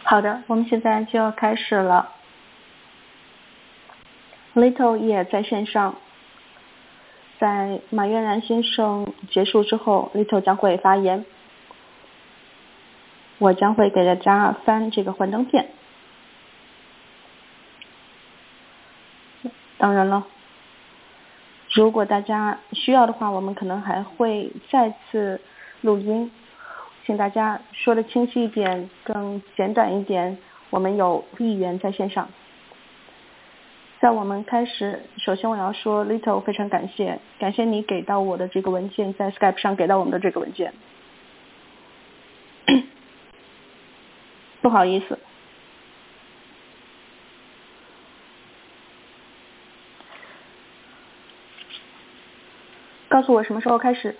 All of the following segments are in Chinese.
好的，我们现在就要开始了。Little 也在线上，在马渊然先生结束之后 ，Little 将会发言。我将会给大家翻这个幻灯片。当然了，如果大家需要的话，我们可能还会再次录音，请大家说的清晰一点，更简短一点。我们有议员在线上。在我们开始，首先我要说 Little 非常感谢你给到我的这个文件，在 Skype 上给到我们的这个文件。不好意思。告诉我什么时候开始。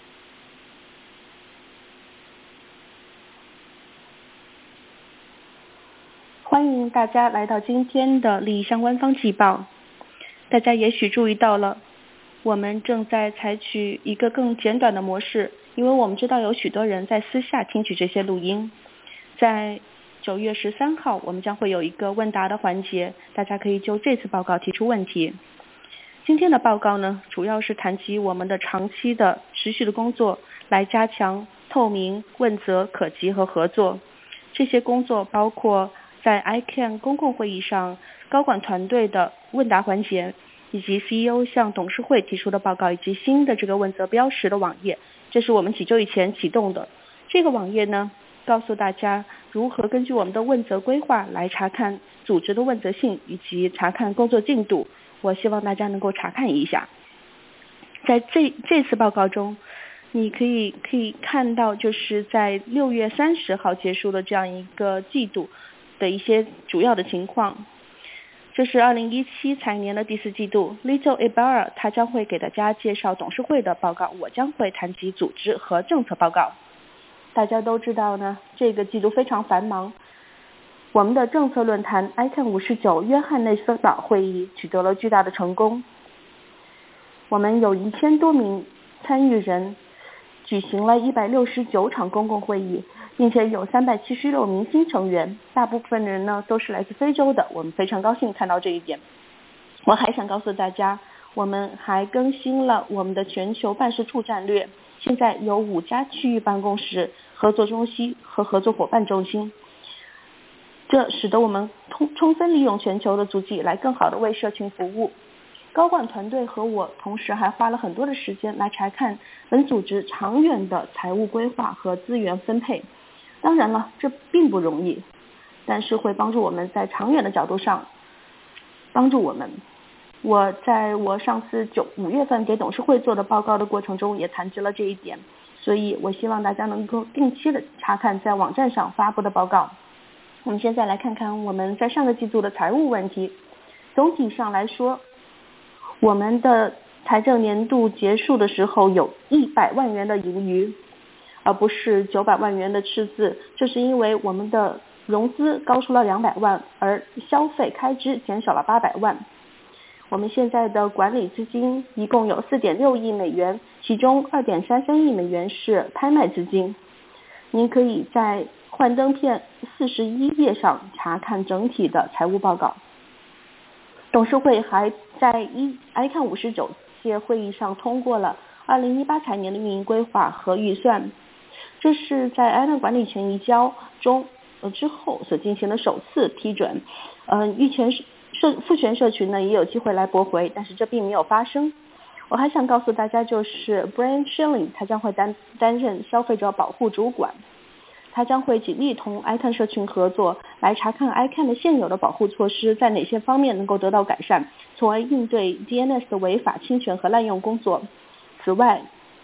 欢迎大家来到今天的利益相关方季报。大家也许注意到了，我们正在采取一个更简短的模式，因为我们知道有许多人在私下听取这些录音。在9月13号，我们将会有一个问答的环节，大家可以就这次报告提出问题。今天的报告呢，主要是谈及我们的长期的持续的工作，来加强透明、问责、可及和合作。这些工作包括在 ICANN 公共会议上高管团队的问答环节，以及 CEO 向董事会提出的报告，以及新的这个问责标识的网页。这是我们几周以前启动的。这个网页呢，告诉大家如何根据我们的问责规划来查看组织的问责性，以及查看工作进度。我希望大家能够查看一下。在这次报告中，你可以看到，就是在6月30号结束的这样一个季度的一些主要的情况。这是2017财年的第4季度 ，Little Ibarra 他将会给大家介绍董事会的报告，我将会谈及组织和政策报告。大家都知道呢，这个季度非常繁忙。我们的政策论坛 ICANN 59约翰内斯堡会议取得了巨大的成功。我们有1000多名参与人，举行了169场公共会议，并且有376名新成员，大部分人呢都是来自非洲的，我们非常高兴看到这一点。我还想告诉大家，我们还更新了我们的全球办事处战略，现在有5家区域办公室、合作中心和合作伙伴中心。这使得我们充分利用全球的足迹来更好的为社群服务。高管团队和我同时还花了很多的时间来查看本组织长远的财务规划和资源分配。当然了，这并不容易，但是会帮助我们在长远的角度上帮助我们。我在我上次5月份给董事会做的报告的过程中也谈及了这一点，所以我希望大家能够定期的查看在网站上发布的报告。我们现在来看看我们在上个季度的财务问题。总体上来说，我们的财政年度结束的时候有100万元的盈余，而不是900万元的赤字。这是因为我们的融资高出了200万，而消费开支减少了800万。我们现在的管理资金一共有4.6亿美元，其中2.33亿美元是拍卖资金。您可以在幻灯片41页上查看整体的财务报告。董事会还在ICANN 59届会议上通过了2018财年的运营规划和预算，这是在 ICANN 管理权移交之后所进行的首次批准。复权社群呢也有机会来驳回，但是这并没有发生。我还想告诉大家，就是 Brian Schilling 他将会担任消费者保护主管，他将会紧密同 ICANN 社群合作，来查看 ICANN 的现有的保护措施在哪些方面能够得到改善，从而应对 DNS 的违法侵权和滥用工作。此外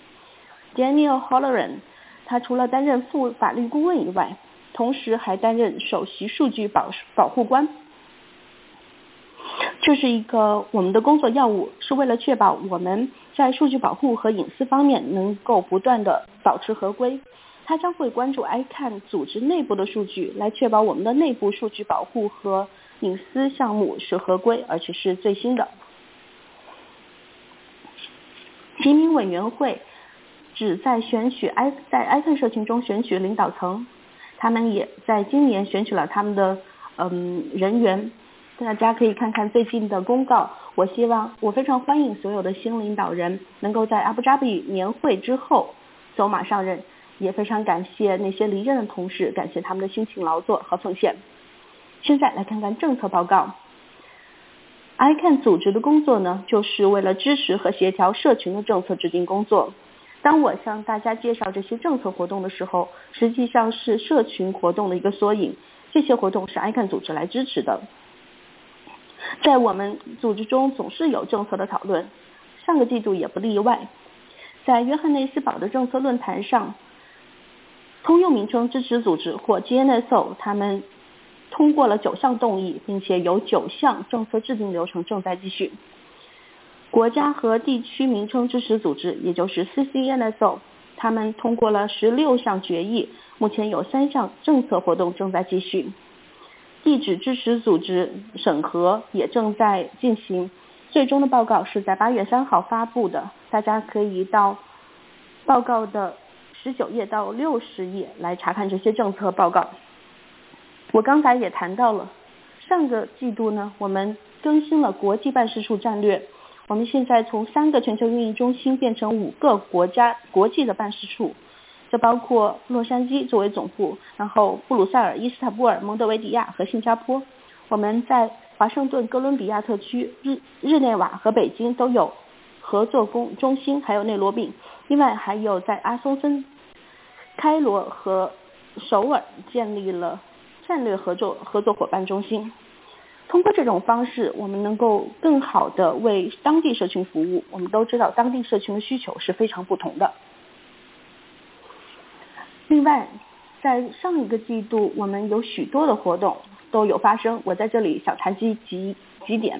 Daniel Holleran 他除了担任副法律顾问以外，同时还担任首席数据保护官。这是一个我们的工作要务，是为了确保我们在数据保护和隐私方面能够不断的保持合规。他将会关注 ICANN 组织内部的数据，来确保我们的内部数据保护和隐私项目是合规，而且是最新的。提名委员会旨在在 ICANN 社群中选取领导层， 他们也在今年选取了他们的人员。大家可以看看最近的公告。我非常欢迎所有的新领导人能够在阿布扎比年会之后走马上任，也非常感谢那些离任的同事，感谢他们的辛勤劳作和奉献。现在来看看政策报告。ICANN 组织的工作呢，就是为了支持和协调社群的政策制定工作。当我向大家介绍这些政策活动的时候，实际上是社群活动的一个缩影。这些活动是 ICANN 组织来支持的。在我们组织中总是有政策的讨论，上个季度也不例外。在约翰内斯堡的政策论坛上，通用名称支持组织或 GNSO 他们通过了9项动议，并且有9项政策制定流程正在继续。国家和地区名称支持组织，也就是 CCNSO， 他们通过了16项决议，目前有3项政策活动正在继续。地址支持组织审核也正在进行，最终的报告是在8月3号发布的，大家可以到报告的19页到60页来查看这些政策报告。我刚才也谈到了，上个季度呢，我们更新了国际办事处战略，我们现在从3个全球运营中心变成5个国际的办事处，这包括洛杉矶作为总部，然后布鲁塞尔、伊斯坦布尔、蒙特维迪亚和新加坡。我们在华盛顿、哥伦比亚特区、日内瓦和北京都有合作中心，还有内罗毕。另外还有在阿松森、开罗和首尔建立了战略合作伙伴中心。通过这种方式，我们能够更好地为当地社群服务。我们都知道当地社群的需求是非常不同的。另外，在上一个季度，我们有许多的活动都有发生，我在这里想谈及几点。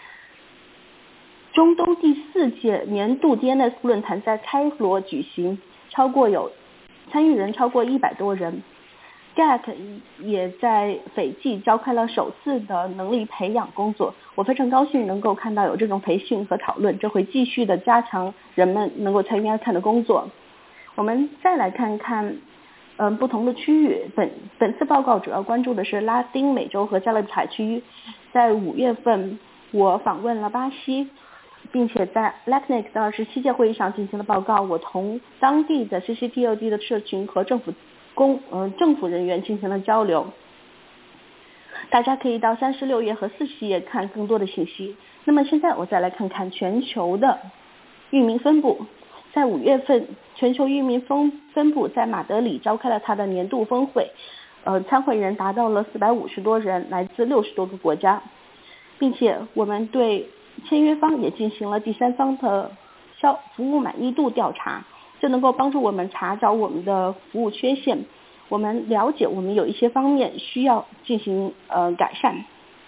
中东第4届年度 DNS 论坛在开罗举行，参与人超过100多人。GAC 也在斐济召开了首次的能力培养工作，我非常高兴能够看到有这种培训和讨论，这会继续的加强人们能够参与 ICANN 的工作。我们再来看看不同的区域，本次报告主要关注的是拉丁美洲和加勒比海区域。在5月份，我访问了巴西，并且在 LACNIC 的27届会议上进行了报告。我同当地的 CCTLD 的社群和政府人员进行了交流。大家可以到36页和40页看更多的信息。那么现在我再来看看全球的域名分布。在5月份，全球域名分布在马德里召开了它的年度峰会，参会人达到了450多人，来自60多个国家，并且我们对签约方也进行了第三方的服务满意度调查，这能够帮助我们查找我们的服务缺陷，我们了解我们有一些方面需要进行改善。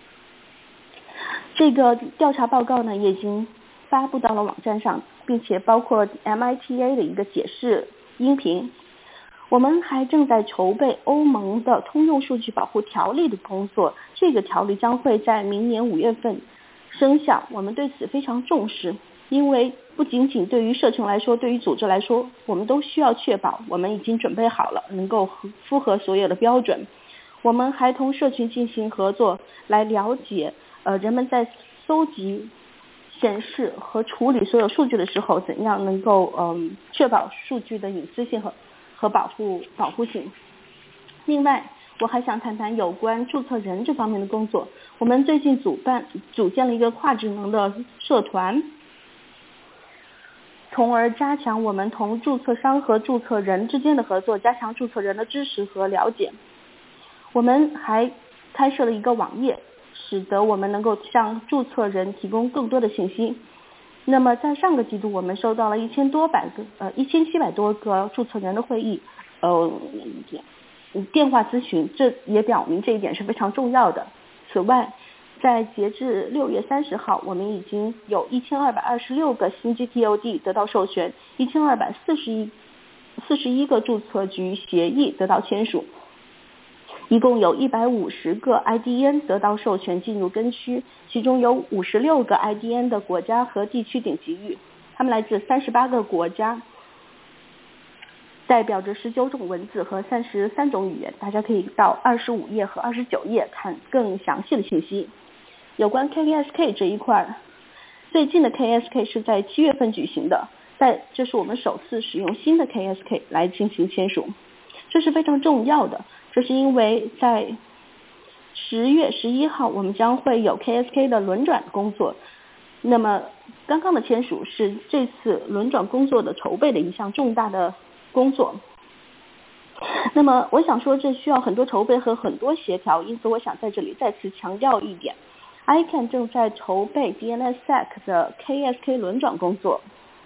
这个调查报告呢也已经发布到了网站上，并且包括 MITA 的一个解释音频。我们还正在筹备欧盟的通用数据保护条例的工作，这个条例将会在明年5月份生效，我们对此非常重视，因为不仅仅对于社群来说，对于组织来说，我们都需要确保我们已经准备好了，能够符合所有的标准。我们还同社群进行合作，来了解人们在搜集、显示和处理所有数据的时候，怎样能够确保数据的隐私性和保护性。另外，我还想谈谈有关注册人这方面的工作。我们最近组建了一个跨职能的社团，从而加强我们同注册商和注册人之间的合作，加强注册人的知识和了解。我们还开设了一个网页，使得我们能够向注册人提供更多的信息。那么在上个季度，我们收到了1700多个注册人的会议，电话咨询，这也表明这一点是非常重要的。此外，在截至6月30号，我们已经有1226个新 GTOD 得到授权，1241个注册局协议得到签署，一共有150个 IDN 得到授权进入根区，其中有56个 IDN 的国家和地区顶级域，他们来自38个国家。 代表着19种文字和33种语言，大家可以到25页和29页看更详细的信息。有关 KSK 这一块，最近的 KSK 是在7月份举行的，这是我们首次使用新的 KSK 来进行签署，这是非常重要的。这是因为在10月11号我们将会有 KSK 的轮转工作，那么刚刚的签署是这次轮转工作的筹备的一项重大的工作。那么我想说这需要很多筹备和很多协调，因此我想在这里再次强调一点， ICANN 正在筹备 DNSSEC 的 KSK 轮转工作。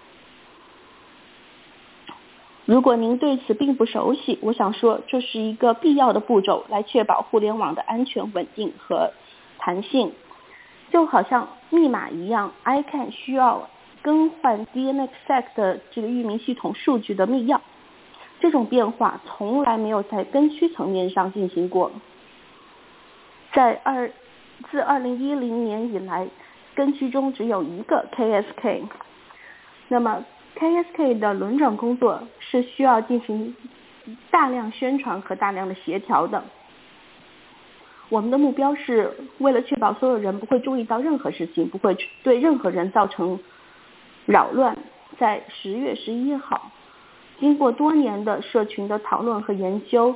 如果您对此并不熟悉，我想说这是一个必要的步骤，来确保互联网的安全、稳定和弹性。就好像密码一样， ICANN 需要更换 DNSSEC 的这个域名系统数据的密钥，这种变化从来没有在根区层面上进行过。自2010年以来，根区中只有一个 KSK。那么 KSK 的轮转工作是需要进行大量宣传和大量的协调的。我们的目标是为了确保所有人不会注意到任何事情，不会对任何人造成扰乱，在10月11号，经过多年的社群的讨论和研究，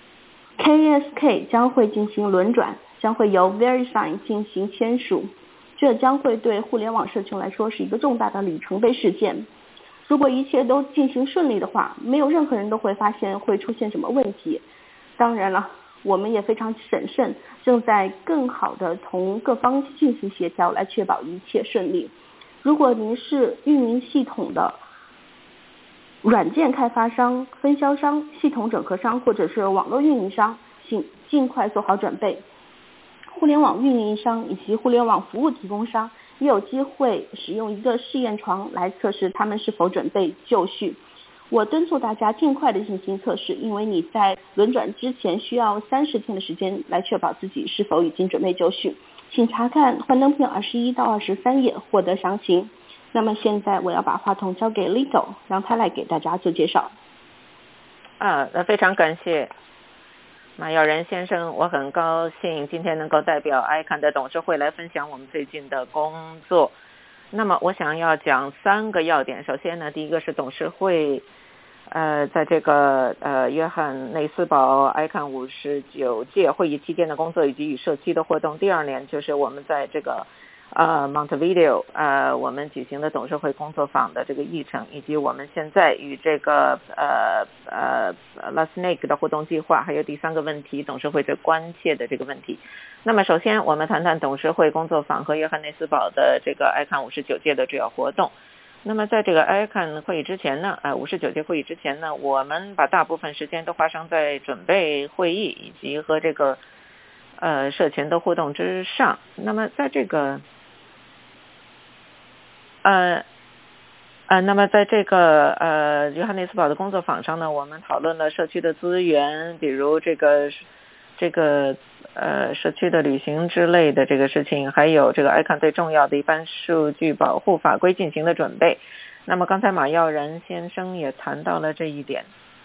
KSK 将会进行轮转，将会由 VeriSign 进行签署，这将会对互联网社群来说是一个重大的里程碑事件。如果一切都进行顺利的话，没有任何人都会发现会出现什么问题。当然了，我们也非常审慎，正在更好的同各方进行协调，来确保一切顺利。如果您是域名系统的软件开发商、分销商、系统整合商或者是网络运营商，请尽快做好准备。互联网运营商以及互联网服务提供商也有机会使用一个试验床来测试他们是否准备就绪。我敦促大家尽快的进行测试，因为你在轮转之前需要30天的时间来确保自己是否已经准备就绪。请查看幻灯片21到23页获得详情。那么现在我要把话筒交给 Lito， 让他来给大家做介绍。 那非常感谢马耀仁先生，我很高兴今天能够代表 ICANN 的董事会来分享我们最近的工作。那么我想要讲3个要点。首先呢，第一个是董事会在这个约翰内斯堡 ICANN 59届会议期间的工作以及与社区的活动。第二点就是我们在这个Montevideo 我们举行的董事会工作坊的这个议程，以及我们现在与这个LastNake 的活动计划，还有第3个问题，董事会最关切的这个问题。那么首先我们谈谈董事会工作坊和约翰内斯堡的这个 ICANN 59届的主要活动。那么在这个 ICANN 会议之前呢，59届会议之前呢，我们把大部分时间都花上在准备会议以及和这个社群的互动之上。那么在这个约翰内斯堡的工作坊上呢，我们讨论了社区的资源，比如这个社区的旅行之类的这个事情，还有这个 ICANN 最重要的一般数据保护法规进行的准备。那么刚才马耀仁先生也谈到了这一点。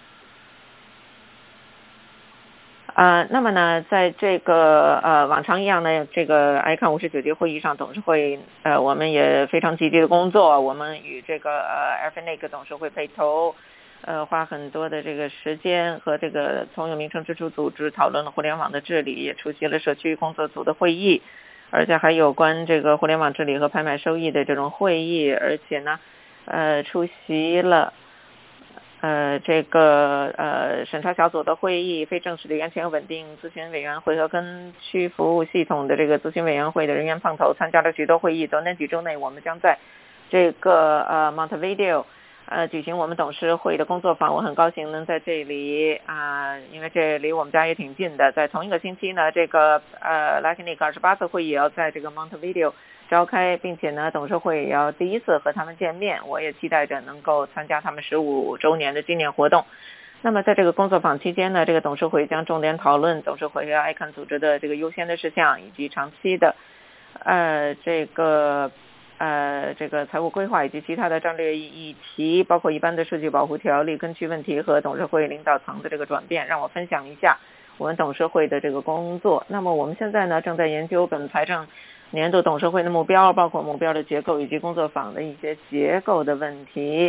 那么呢，在这个往常一样的这个 ICANN 59届会议上，董事会我们也非常积极的工作，我们与这个LastNake 董事会配头，花很多的这个时间和这个从有名称之初组织讨论了互联网的治理，也出席了社区工作组的会议，而且还有关这个互联网治理和拍卖收益的这种会议，而且呢出席了这个审查小组的会议、非正式的安全稳定咨询委员会和跟区服务系统的这个咨询委员会的人员碰头，参加了许多会议。短短几周内，我们将在这个Montevideo举行我们董事会的工作坊。我很高兴能在这里因为这离我们家也挺近的。在同一个星期呢，这个LastNake 28次会议也要在这个 Montevideo召开，并且呢，董事会也要第一次和他们见面。我也期待着能够参加他们15周年的纪念活动。那么在这个工作坊期间呢，这个董事会将重点讨论董事会和 ICANN 组织的这个优先的事项，以及长期的这个这个财务规划以及其他的战略议题，包括一般的数据保护条例、跟区问题和董事会领导层的这个转变，让我分享一下我们董事会的这个工作。那么我们现在呢正在研究本财政年度董事会的目标，包括目标的结构以及工作坊的一些结构的问题。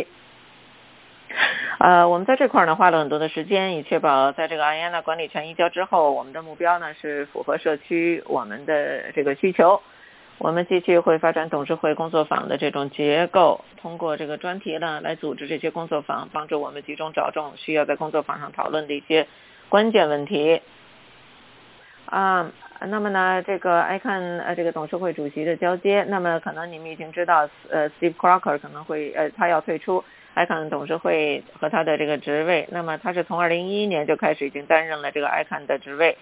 我们在这块呢花了很多的时间，以确保在这个 IANA 管理权移交之后，我们的目标呢是符合社区我们的这个需求。我们继续会发展董事会工作坊的这种结构，通过这个专题呢来组织这些工作坊，帮助我们集中找中需要在工作坊上讨论的一些关键问题。那么呢，这个ICANN这个董事会主席的交接，那么可能你们已经知道，Steve Crocker 可能会他要退出ICANN董事会和他的这个职位。那么他是从2011年就开始已经担任了这个ICANN的职位。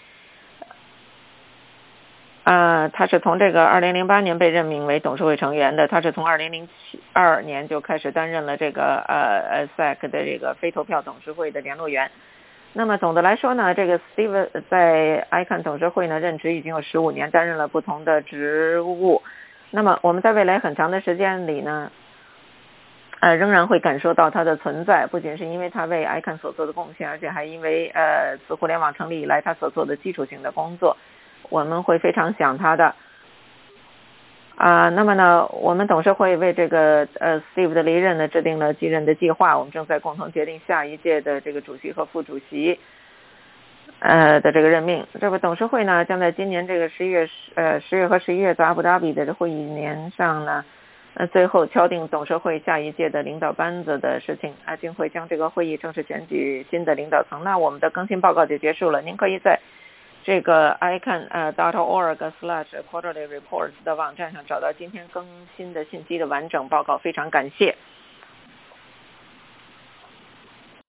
他是从这个2008年被任命为董事会成员的，他是从2002年就开始担任了这个SEC 的这个非投票董事会的联络员。那么总的来说呢，这个 Steve 在 ICANN 董事会呢任职已经有15年，担任了不同的职务。那么我们在未来很长的时间里呢，仍然会感受到它的存在，不仅是因为他为 ICANN 所做的贡献，而且还因为自互联网成立以来他所做的基础性的工作，我们会非常想他的。那么呢，我们董事会为这个Steve 的离任呢制定了继任的计划，我们正在共同决定下一届的这个主席和副主席的这个任命。这个董事会呢将在今年这个10月和11月在阿布达比的会议年上呢最后敲定董事会下一届的领导班子的事情，并会将这个会议正式选举新的领导层。那我们的更新报告就结束了，您可以在这个 ICANN.org/quarterly reports 的网站上找到今天更新的信息的完整报告，非常感谢。